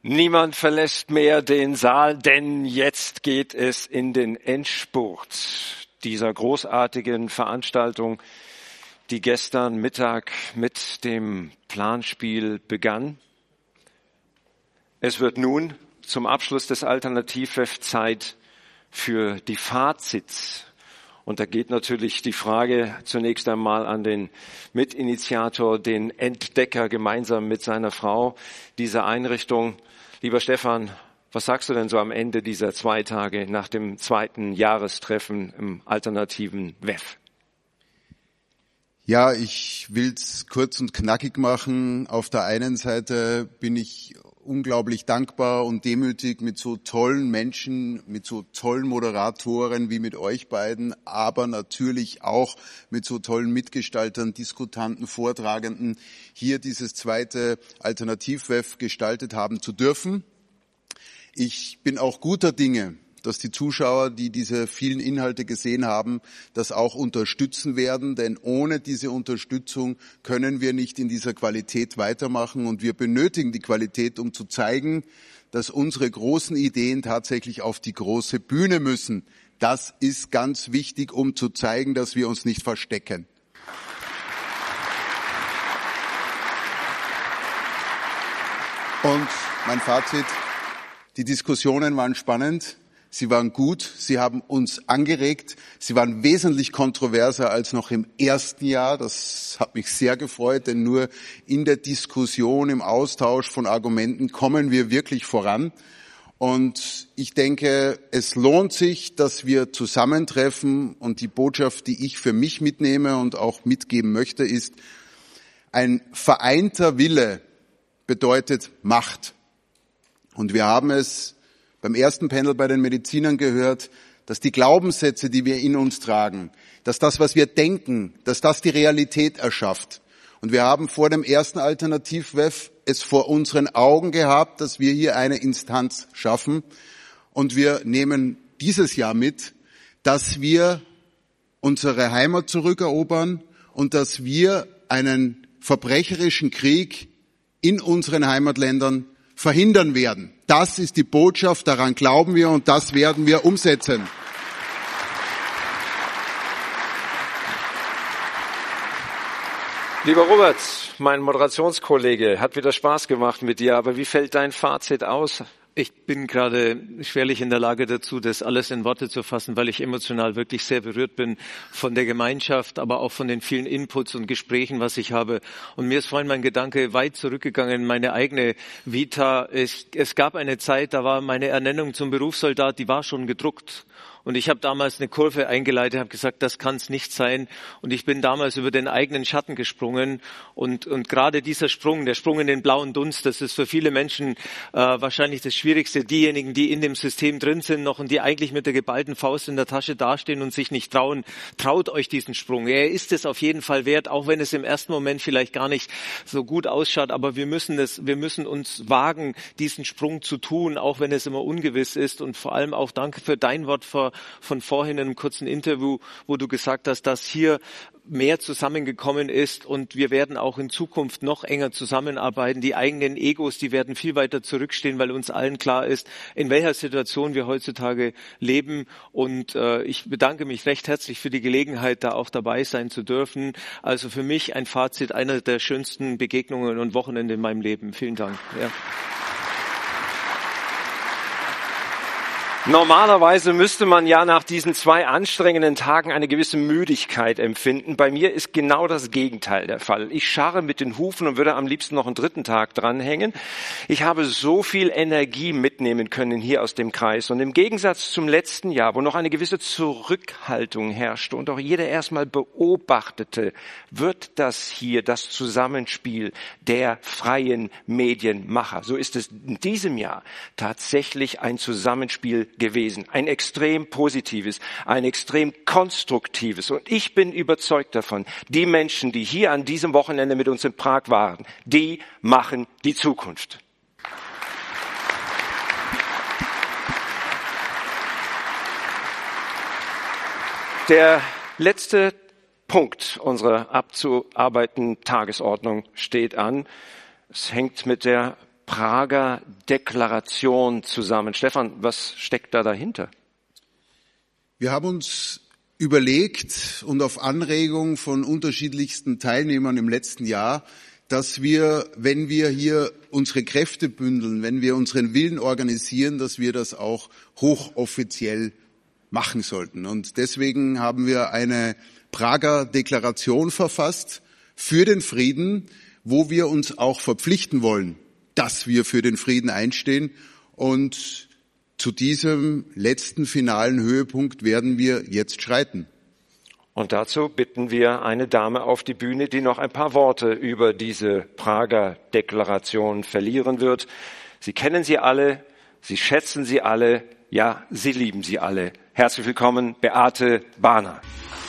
Niemand verlässt mehr den Saal, denn jetzt geht es in den Endspurt dieser großartigen Veranstaltung, die gestern Mittag mit dem Planspiel begann. Es wird nun zum Abschluss des Alternativ-WEF Zeit für die Fazits. Und da geht natürlich die Frage zunächst einmal an den Mitinitiator, den Entdecker gemeinsam mit seiner Frau dieser Einrichtung. Lieber Stefan, was sagst du denn so am Ende dieser 2 Tage nach dem 2. Jahrestreffen im alternativen WEF? Ja, ich will's kurz und knackig machen. Auf der einen Seite bin ich unglaublich dankbar und demütig, mit so tollen Menschen, mit so tollen Moderatoren wie mit euch beiden, aber natürlich auch mit so tollen Mitgestaltern, Diskutanten, Vortragenden hier dieses 2. Alternativ-WEF gestaltet haben zu dürfen. Ich bin auch guter Dinge, dass die Zuschauer, die diese vielen Inhalte gesehen haben, das auch unterstützen werden. Denn ohne diese Unterstützung können wir nicht in dieser Qualität weitermachen. Und wir benötigen die Qualität, um zu zeigen, dass unsere großen Ideen tatsächlich auf die große Bühne müssen. Das ist ganz wichtig, um zu zeigen, dass wir uns nicht verstecken. Und mein Fazit: Die Diskussionen waren spannend. Sie waren gut, sie haben uns angeregt, sie waren wesentlich kontroverser als noch im ersten Jahr. Das hat mich sehr gefreut, denn nur in der Diskussion, im Austausch von Argumenten kommen wir wirklich voran. Und ich denke, es lohnt sich, dass wir zusammentreffen. Und die Botschaft, die ich für mich mitnehme und auch mitgeben möchte, ist: Ein vereinter Wille bedeutet Macht. Und wir haben es beim ersten Panel bei den Medizinern gehört, dass die Glaubenssätze, die wir in uns tragen, dass das, was wir denken, dass das die Realität erschafft. Und wir haben vor dem ersten Alternativ-WEF es vor unseren Augen gehabt, dass wir hier eine Instanz schaffen. Und wir nehmen dieses Jahr mit, dass wir unsere Heimat zurückerobern und dass wir einen verbrecherischen Krieg in unseren Heimatländern verhindern werden. Das ist die Botschaft, daran glauben wir und das werden wir umsetzen. Lieber Robert, mein Moderationskollege, hat wieder Spaß gemacht mit dir, aber wie fällt dein Fazit aus? Ich bin gerade schwerlich in der Lage dazu, das alles in Worte zu fassen, weil ich emotional wirklich sehr berührt bin von der Gemeinschaft, aber auch von den vielen Inputs und Gesprächen, was ich habe. Und mir ist vorhin mein Gedanke weit zurückgegangen, meine eigene Vita. Es gab eine Zeit, da war meine Ernennung zum Berufssoldat, die war schon gedruckt. Und ich habe damals eine Kurve eingeleitet, habe gesagt, das kann es nicht sein. Und ich bin damals über den eigenen Schatten gesprungen. Und gerade dieser Sprung, der Sprung in den blauen Dunst, das ist für viele Menschen wahrscheinlich das Schwierigste. Diejenigen, die in dem System drin sind noch und die eigentlich mit der geballten Faust in der Tasche dastehen und sich nicht trauen, traut euch diesen Sprung. Er ist es auf jeden Fall wert, auch wenn es im ersten Moment vielleicht gar nicht so gut ausschaut. Aber wir müssen uns wagen, diesen Sprung zu tun, auch wenn es immer ungewiss ist. Und vor allem auch danke für dein Wort von vorhin in einem kurzen Interview, wo du gesagt hast, dass hier mehr zusammengekommen ist und wir werden auch in Zukunft noch enger zusammenarbeiten. Die eigenen Egos, die werden viel weiter zurückstehen, weil uns allen klar ist, in welcher Situation wir heutzutage leben. Und ich bedanke mich recht herzlich für die Gelegenheit, da auch dabei sein zu dürfen. Also für mich ein Fazit, einer der schönsten Begegnungen und Wochenende in meinem Leben. Vielen Dank. Ja. Normalerweise müsste man ja nach diesen 2 anstrengenden Tagen eine gewisse Müdigkeit empfinden. Bei mir ist genau das Gegenteil der Fall. Ich scharre mit den Hufen und würde am liebsten noch einen 3. Tag dranhängen. Ich habe so viel Energie mitnehmen können hier aus dem Kreis. Und im Gegensatz zum letzten Jahr, wo noch eine gewisse Zurückhaltung herrschte und auch jeder erstmal beobachtete, wird das hier das Zusammenspiel der freien Medienmacher. So ist es in diesem Jahr tatsächlich ein Zusammenspiel gewesen. Ein extrem positives, ein extrem konstruktives. Und ich bin überzeugt davon, die Menschen, die hier an diesem Wochenende mit uns in Prag waren, die machen die Zukunft. Der letzte Punkt unserer abzuarbeitenden Tagesordnung steht an. Es hängt mit der Prager Deklaration zusammen. Stefan, was steckt da dahinter? Wir haben uns überlegt und auf Anregung von unterschiedlichsten Teilnehmern im letzten Jahr, dass wir, wenn wir hier unsere Kräfte bündeln, wenn wir unseren Willen organisieren, dass wir das auch hochoffiziell machen sollten. Und deswegen haben wir eine Prager Deklaration verfasst für den Frieden, wo wir uns auch verpflichten wollen, dass wir für den Frieden einstehen. Und zu diesem letzten finalen Höhepunkt werden wir jetzt schreiten. Und dazu bitten wir eine Dame auf die Bühne, die noch ein paar Worte über diese Prager Deklaration verlieren wird. Sie kennen sie alle, Sie schätzen sie alle, ja, Sie lieben sie alle. Herzlich willkommen, Beate Bahner.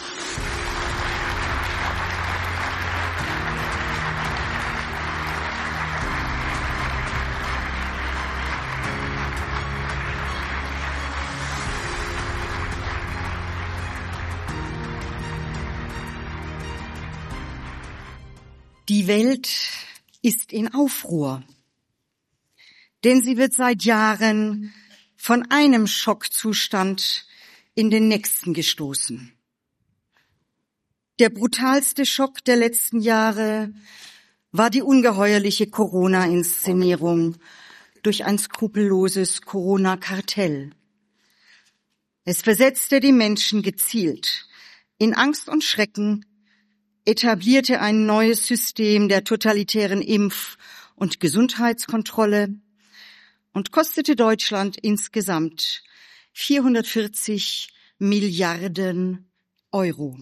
Die Welt ist in Aufruhr, denn sie wird seit Jahren von einem Schockzustand in den nächsten gestoßen. Der brutalste Schock der letzten Jahre war die ungeheuerliche Corona-Inszenierung durch ein skrupelloses Corona-Kartell. Es versetzte die Menschen gezielt in Angst und Schrecken, etablierte ein neues System der totalitären Impf- und Gesundheitskontrolle und kostete Deutschland insgesamt 440 Milliarden Euro.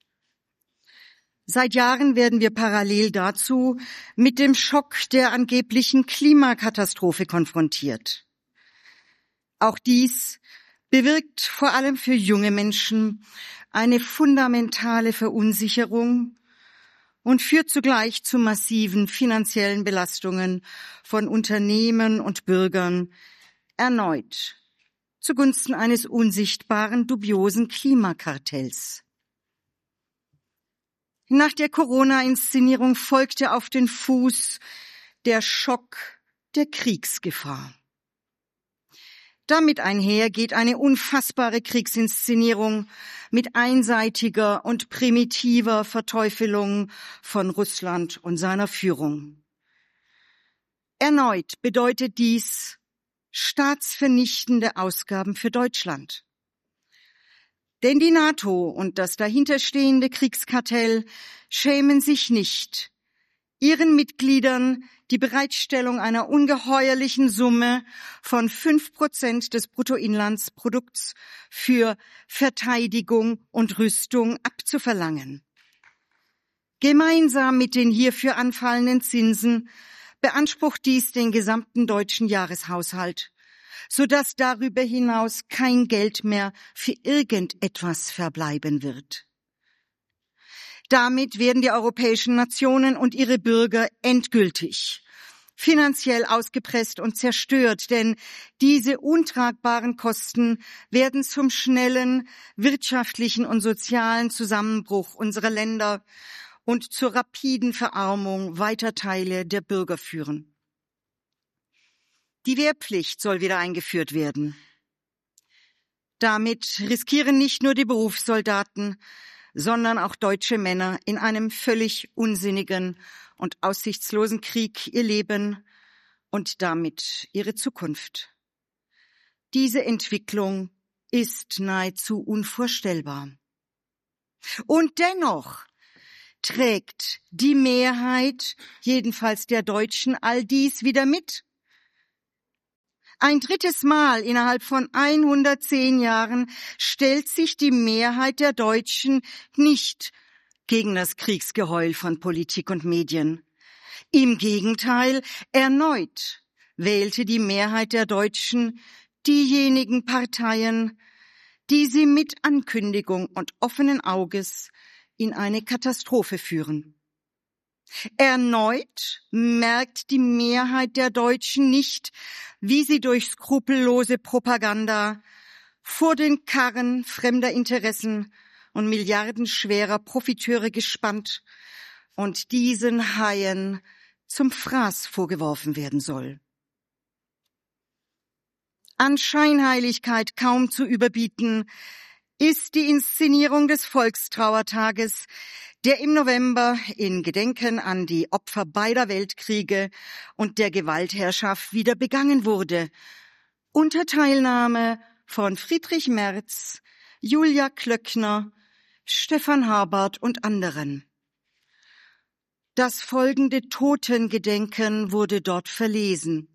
Seit Jahren werden wir parallel dazu mit dem Schock der angeblichen Klimakatastrophe konfrontiert. Auch dies bewirkt vor allem für junge Menschen eine fundamentale Verunsicherung und führt zugleich zu massiven finanziellen Belastungen von Unternehmen und Bürgern, erneut zugunsten eines unsichtbaren, dubiosen Klimakartells. Nach der Corona-Inszenierung folgte auf den Fuß der Schock der Kriegsgefahr. Damit einher geht eine unfassbare Kriegsinszenierung mit einseitiger und primitiver Verteufelung von Russland und seiner Führung. Erneut bedeutet dies staatsvernichtende Ausgaben für Deutschland. Denn die NATO und das dahinterstehende Kriegskartell schämen sich nicht, ihren Mitgliedern die Bereitstellung einer ungeheuerlichen Summe von 5% des Bruttoinlandsprodukts für Verteidigung und Rüstung abzuverlangen. Gemeinsam mit den hierfür anfallenden Zinsen beansprucht dies den gesamten deutschen Jahreshaushalt, sodass darüber hinaus kein Geld mehr für irgendetwas verbleiben wird. Damit werden die europäischen Nationen und ihre Bürger endgültig finanziell ausgepresst und zerstört, denn diese untragbaren Kosten werden zum schnellen wirtschaftlichen und sozialen Zusammenbruch unserer Länder und zur rapiden Verarmung weiter Teile der Bürger führen. Die Wehrpflicht soll wieder eingeführt werden. Damit riskieren nicht nur die Berufssoldaten, sondern auch deutsche Männer in einem völlig unsinnigen und aussichtslosen Krieg ihr Leben und damit ihre Zukunft. Diese Entwicklung ist nahezu unvorstellbar. Und dennoch trägt die Mehrheit, jedenfalls der Deutschen, all dies wieder mit. Ein drittes Mal innerhalb von 110 Jahren stellt sich die Mehrheit der Deutschen nicht gegen das Kriegsgeheul von Politik und Medien. Im Gegenteil, erneut wählte die Mehrheit der Deutschen diejenigen Parteien, die sie mit Ankündigung und offenen Auges in eine Katastrophe führen. Erneut merkt die Mehrheit der Deutschen nicht, wie sie durch skrupellose Propaganda vor den Karren fremder Interessen und milliardenschwerer Profiteure gespannt und diesen Haien zum Fraß vorgeworfen werden soll. An Scheinheiligkeit kaum zu überbieten ist die Inszenierung des Volkstrauertages, der im November in Gedenken an die Opfer beider Weltkriege und der Gewaltherrschaft wieder begangen wurde, unter Teilnahme von Friedrich Merz, Julia Klöckner, Stefan Habert und anderen. Das folgende Totengedenken wurde dort verlesen.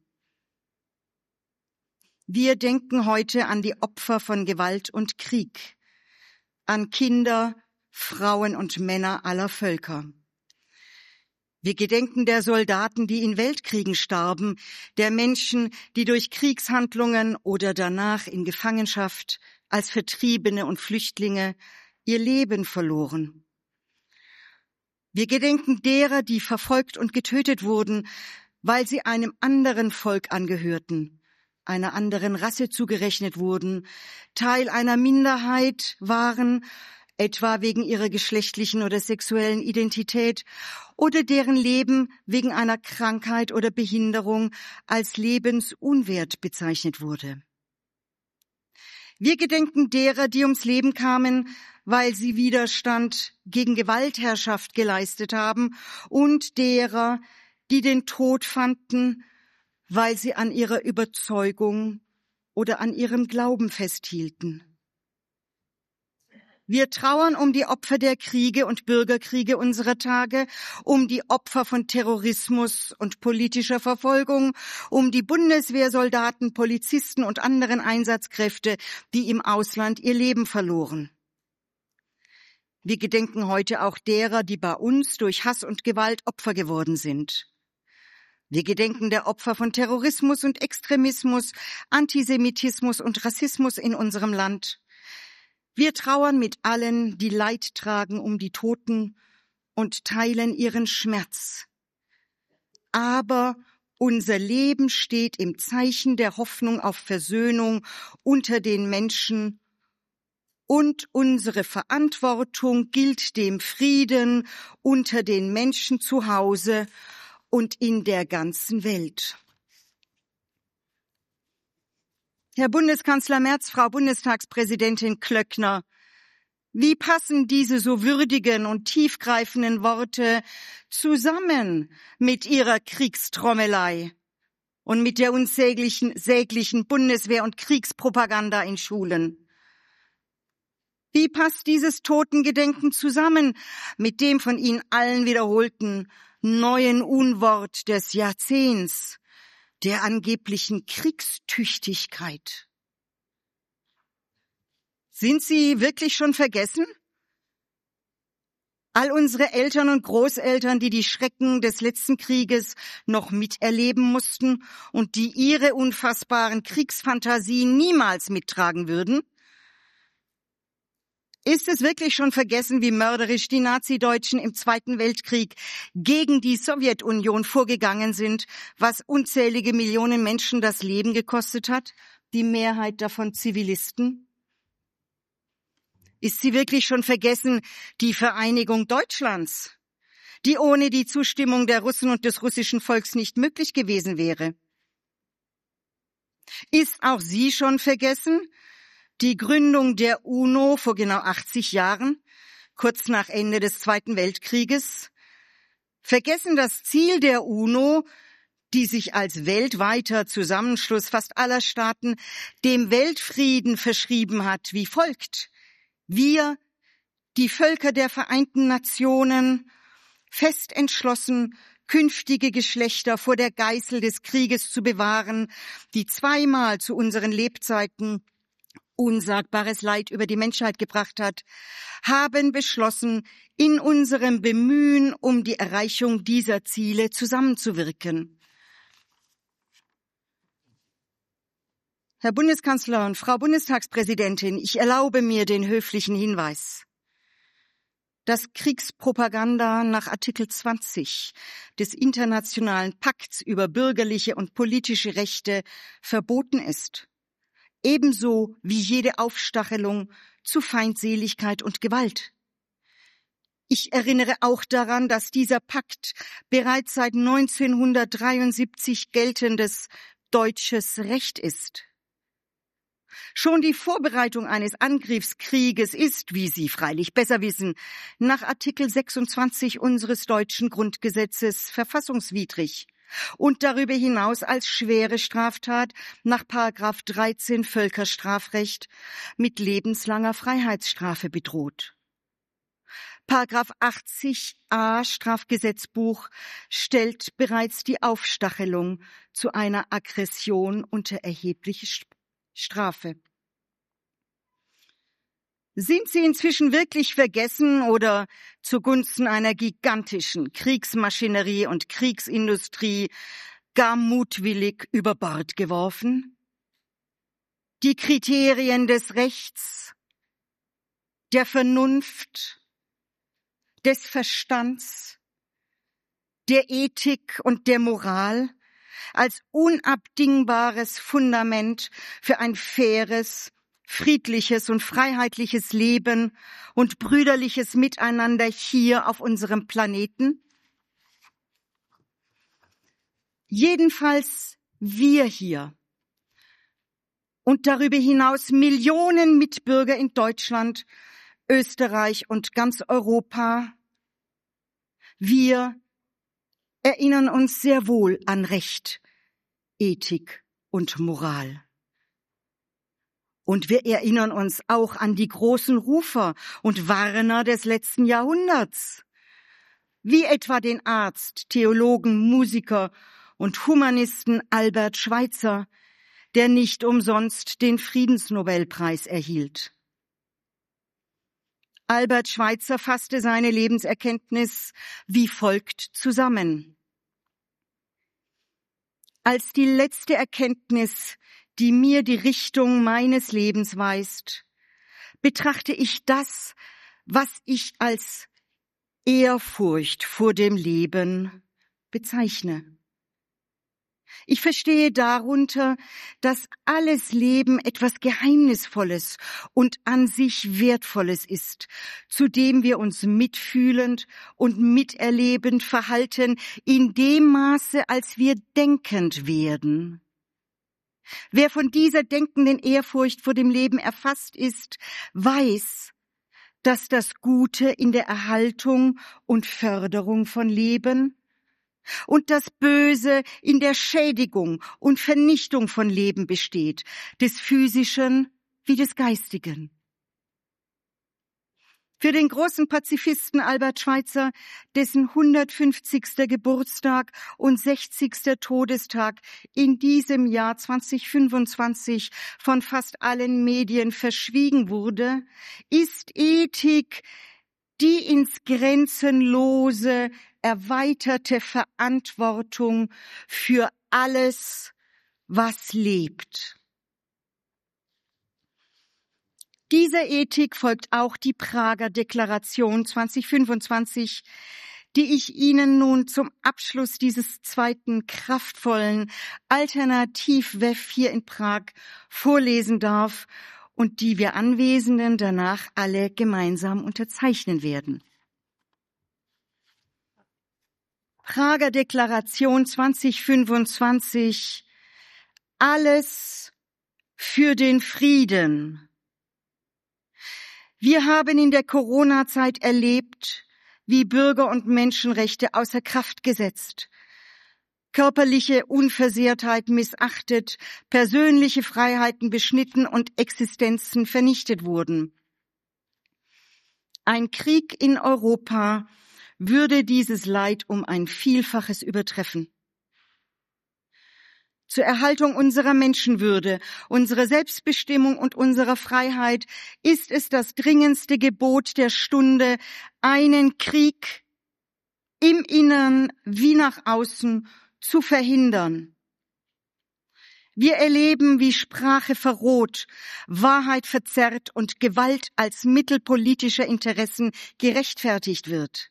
Wir denken heute an die Opfer von Gewalt und Krieg, an Kinder, Frauen und Männer aller Völker. Wir gedenken der Soldaten, die in Weltkriegen starben, der Menschen, die durch Kriegshandlungen oder danach in Gefangenschaft als Vertriebene und Flüchtlinge ihr Leben verloren. Wir gedenken derer, die verfolgt und getötet wurden, weil sie einem anderen Volk angehörten, einer anderen Rasse zugerechnet wurden, Teil einer Minderheit waren, etwa wegen ihrer geschlechtlichen oder sexuellen Identität, oder deren Leben wegen einer Krankheit oder Behinderung als lebensunwert bezeichnet wurde. Wir gedenken derer, die ums Leben kamen, weil sie Widerstand gegen Gewaltherrschaft geleistet haben, und derer, die den Tod fanden, weil sie an ihrer Überzeugung oder an ihrem Glauben festhielten. Wir trauern um die Opfer der Kriege und Bürgerkriege unserer Tage, um die Opfer von Terrorismus und politischer Verfolgung, um die Bundeswehrsoldaten, Polizisten und anderen Einsatzkräfte, die im Ausland ihr Leben verloren. Wir gedenken heute auch derer, die bei uns durch Hass und Gewalt Opfer geworden sind. Wir gedenken der Opfer von Terrorismus und Extremismus, Antisemitismus und Rassismus in unserem Land. Wir trauern mit allen, die Leid tragen, um die Toten und teilen ihren Schmerz. Aber unser Leben steht im Zeichen der Hoffnung auf Versöhnung unter den Menschen, und unsere Verantwortung gilt dem Frieden unter den Menschen zu Hause und in der ganzen Welt. Herr Bundeskanzler Merz, Frau Bundestagspräsidentin Klöckner, wie passen diese so würdigen und tiefgreifenden Worte zusammen mit Ihrer Kriegstrommelei und mit der unsäglichen Bundeswehr- und Kriegspropaganda in Schulen? Wie passt dieses Totengedenken zusammen mit dem von Ihnen allen wiederholten neuen Unwort des Jahrzehnts, der angeblichen Kriegstüchtigkeit? Sind Sie wirklich schon vergessen? All unsere Eltern und Großeltern, die die Schrecken des letzten Krieges noch miterleben mussten und die ihre unfassbaren Kriegsfantasien niemals mittragen würden? Ist es wirklich schon vergessen, wie mörderisch die Nazideutschen im Zweiten Weltkrieg gegen die Sowjetunion vorgegangen sind, was unzählige Millionen Menschen das Leben gekostet hat, die Mehrheit davon Zivilisten? Ist sie wirklich schon vergessen, die Vereinigung Deutschlands, die ohne die Zustimmung der Russen und des russischen Volks nicht möglich gewesen wäre? Ist auch sie schon vergessen, die Gründung der UNO vor genau 80 Jahren, kurz nach Ende des Zweiten Weltkrieges? Vergessen das Ziel der UNO, die sich als weltweiter Zusammenschluss fast aller Staaten dem Weltfrieden verschrieben hat, wie folgt: Wir, die Völker der Vereinten Nationen, fest entschlossen, künftige Geschlechter vor der Geißel des Krieges zu bewahren, die zweimal zu unseren Lebzeiten unsagbares Leid über die Menschheit gebracht hat, haben beschlossen, in unserem Bemühen um die Erreichung dieser Ziele zusammenzuwirken. Herr Bundeskanzler und Frau Bundestagspräsidentin, ich erlaube mir den höflichen Hinweis, dass Kriegspropaganda nach Artikel 20 des Internationalen Pakts über bürgerliche und politische Rechte verboten ist. Ebenso wie jede Aufstachelung zu Feindseligkeit und Gewalt. Ich erinnere auch daran, dass dieser Pakt bereits seit 1973 geltendes deutsches Recht ist. Schon die Vorbereitung eines Angriffskrieges ist, wie Sie freilich besser wissen, nach Artikel 26 unseres deutschen Grundgesetzes verfassungswidrig und darüber hinaus als schwere Straftat nach § 13 Völkerstrafrecht mit lebenslanger Freiheitsstrafe bedroht. § 80a Strafgesetzbuch stellt bereits die Aufstachelung zu einer Aggression unter erhebliche Strafe. Sind Sie inzwischen wirklich vergessen oder zugunsten einer gigantischen Kriegsmaschinerie und Kriegsindustrie gar mutwillig über Bord geworfen? Die Kriterien des Rechts, der Vernunft, des Verstands, der Ethik und der Moral als unabdingbares Fundament für ein faires, friedliches und freiheitliches Leben und brüderliches Miteinander hier auf unserem Planeten? Jedenfalls wir hier und darüber hinaus Millionen Mitbürger in Deutschland, Österreich und ganz Europa. Wir erinnern uns sehr wohl an Recht, Ethik und Moral. Und wir erinnern uns auch an die großen Rufer und Warner des letzten Jahrhunderts, wie etwa den Arzt, Theologen, Musiker und Humanisten Albert Schweitzer, der nicht umsonst den Friedensnobelpreis erhielt. Albert Schweitzer fasste seine Lebenserkenntnis wie folgt zusammen. Als die letzte Erkenntnis, die mir die Richtung meines Lebens weist, betrachte ich das, was ich als Ehrfurcht vor dem Leben bezeichne. Ich verstehe darunter, dass alles Leben etwas Geheimnisvolles und an sich Wertvolles ist, zu dem wir uns mitfühlend und miterlebend verhalten, in dem Maße, als wir denkend werden. Wer von dieser denkenden Ehrfurcht vor dem Leben erfasst ist, weiß, dass das Gute in der Erhaltung und Förderung von Leben und das Böse in der Schädigung und Vernichtung von Leben besteht, des physischen wie des geistigen. Für den großen Pazifisten Albert Schweitzer, dessen 150. Geburtstag und 60. Todestag in diesem Jahr 2025 von fast allen Medien verschwiegen wurde, ist Ethik die ins Grenzenlose erweiterte Verantwortung für alles, was lebt. Dieser Ethik folgt auch die Prager Deklaration 2025, die ich Ihnen nun zum Abschluss dieses zweiten kraftvollen Alternativ-WEF hier in Prag vorlesen darf und die wir Anwesenden danach alle gemeinsam unterzeichnen werden. Prager Deklaration 2025, alles für den Frieden. Wir haben in der Corona-Zeit erlebt, wie Bürger- und Menschenrechte außer Kraft gesetzt, körperliche Unversehrtheit missachtet, persönliche Freiheiten beschnitten und Existenzen vernichtet wurden. Ein Krieg in Europa würde dieses Leid um ein Vielfaches übertreffen. Zur Erhaltung unserer Menschenwürde, unserer Selbstbestimmung und unserer Freiheit ist es das dringendste Gebot der Stunde, einen Krieg im Innern wie nach außen zu verhindern. Wir erleben, wie Sprache verroht, Wahrheit verzerrt und Gewalt als Mittel politischer Interessen gerechtfertigt wird.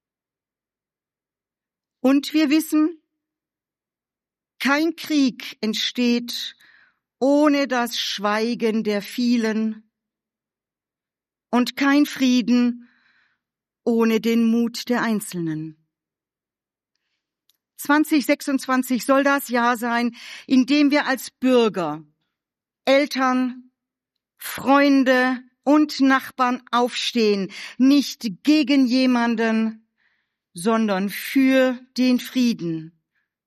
Und wir wissen, kein Krieg entsteht ohne das Schweigen der vielen und kein Frieden ohne den Mut der Einzelnen. 2026 soll das Jahr sein, in dem wir als Bürger Eltern, Freunde und Nachbarn aufstehen, nicht gegen jemanden, sondern für den Frieden.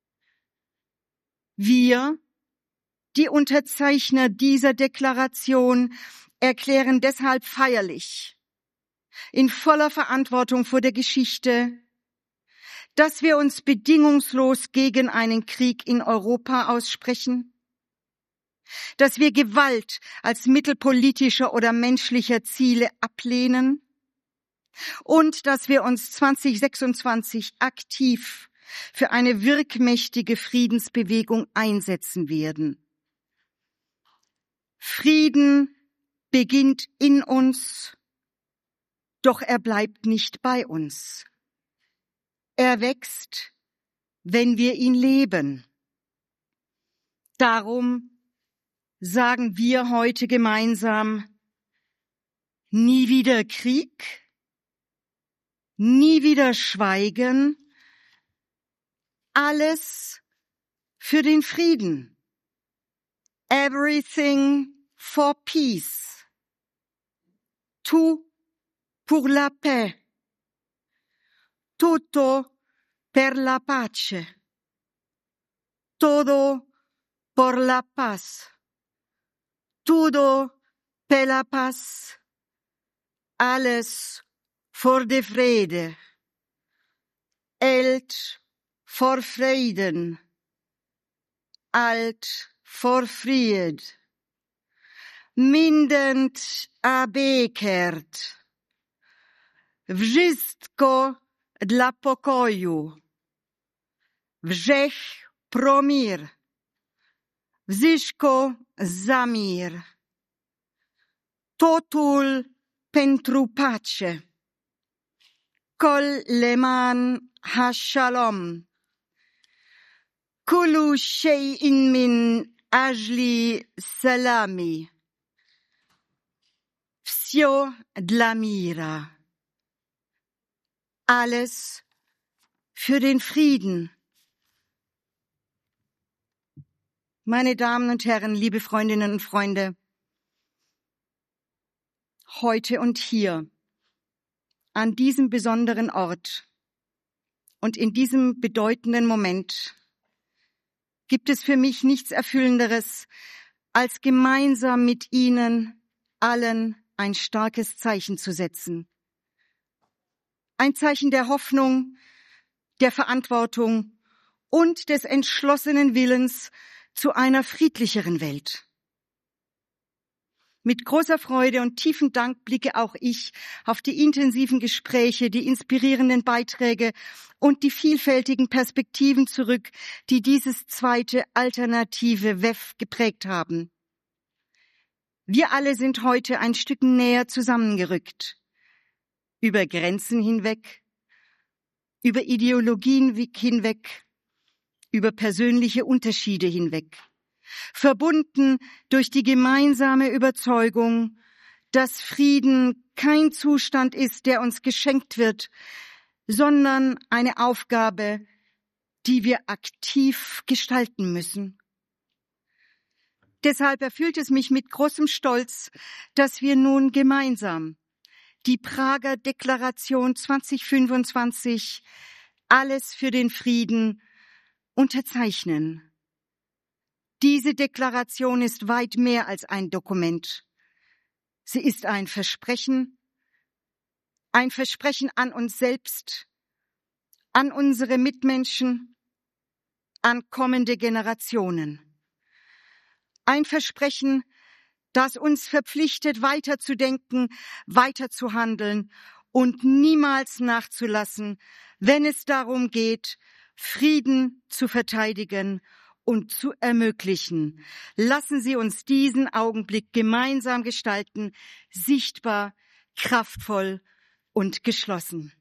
Wir, die Unterzeichner dieser Deklaration, erklären deshalb feierlich, in voller Verantwortung vor der Geschichte, dass wir uns bedingungslos gegen einen Krieg in Europa aussprechen, dass wir Gewalt als Mittel politischer oder menschlicher Ziele ablehnen und dass wir uns 2026 aktiv für eine wirkmächtige Friedensbewegung einsetzen werden. Frieden beginnt in uns, doch er bleibt nicht bei uns. Er wächst, wenn wir ihn leben. Darum sagen wir heute gemeinsam: Nie wieder Krieg, nie wieder Schweigen, alles für den Frieden. Everything for peace. Tout pour la paix. Tutto per la pace. Todo por la paz. Todo per la paz. Alles for de vrede. Alt for vreden. Alt for fred. Mindent abekert. Wszystko dla pokoju. Wszech pro mir. Wszystko za mir. Totul pentru pace. Kol leman ha-shalom. Kullu shay'in min ajli salami. Всё dla mira. Alles für den Frieden. Meine Damen und Herren, liebe Freundinnen und Freunde, heute und hier, an diesem besonderen Ort und in diesem bedeutenden Moment, gibt es für mich nichts Erfüllenderes, als gemeinsam mit Ihnen allen ein starkes Zeichen zu setzen. Ein Zeichen der Hoffnung, der Verantwortung und des entschlossenen Willens zu einer friedlicheren Welt. Mit großer Freude und tiefem Dank blicke auch ich auf die intensiven Gespräche, die inspirierenden Beiträge und die vielfältigen Perspektiven zurück, die dieses zweite alternative WEF geprägt haben. Wir alle sind heute ein Stück näher zusammengerückt. Über Grenzen hinweg, über Ideologien hinweg, über persönliche Unterschiede hinweg. Verbunden durch die gemeinsame Überzeugung, dass Frieden kein Zustand ist, der uns geschenkt wird, sondern eine Aufgabe, die wir aktiv gestalten müssen. Deshalb erfüllt es mich mit großem Stolz, dass wir nun gemeinsam die Prager Deklaration 2025, alles für den Frieden, unterzeichnen. Diese Deklaration ist weit mehr als ein Dokument. Sie ist ein Versprechen an uns selbst, an unsere Mitmenschen, an kommende Generationen. Ein Versprechen, das uns verpflichtet, weiterzudenken, weiterzuhandeln und niemals nachzulassen, wenn es darum geht, Frieden zu verteidigen und zu ermöglichen. Lassen Sie uns diesen Augenblick gemeinsam gestalten, sichtbar, kraftvoll und geschlossen.